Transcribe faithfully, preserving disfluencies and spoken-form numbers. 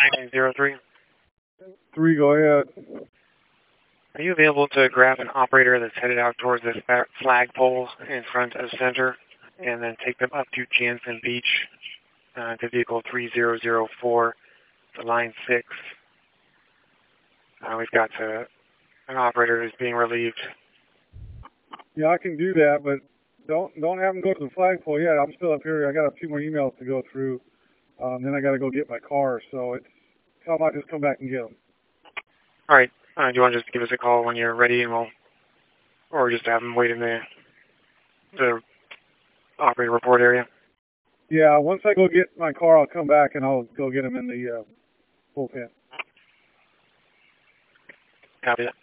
nine zero three. Three, go ahead. Are you available to grab an operator that's headed out towards this flagpole in front of center and then take them up to Jansen Beach uh, to vehicle three zero zero four to line six? Uh, we've got uh, an operator who's being relieved. Yeah, I can do that, but don't don't have them go to the flagpole yet. I'm still up here. I got a few more emails to go through. Um, then I got to go get my car. So it's tell them I'll just come back and get them. All right. Uh, do you want to just give us a call when you're ready, and we'll, or just have them wait in the the operator report area? Yeah, once I go get my car, I'll come back and I'll go get them in the uh, bullpen. Copy that.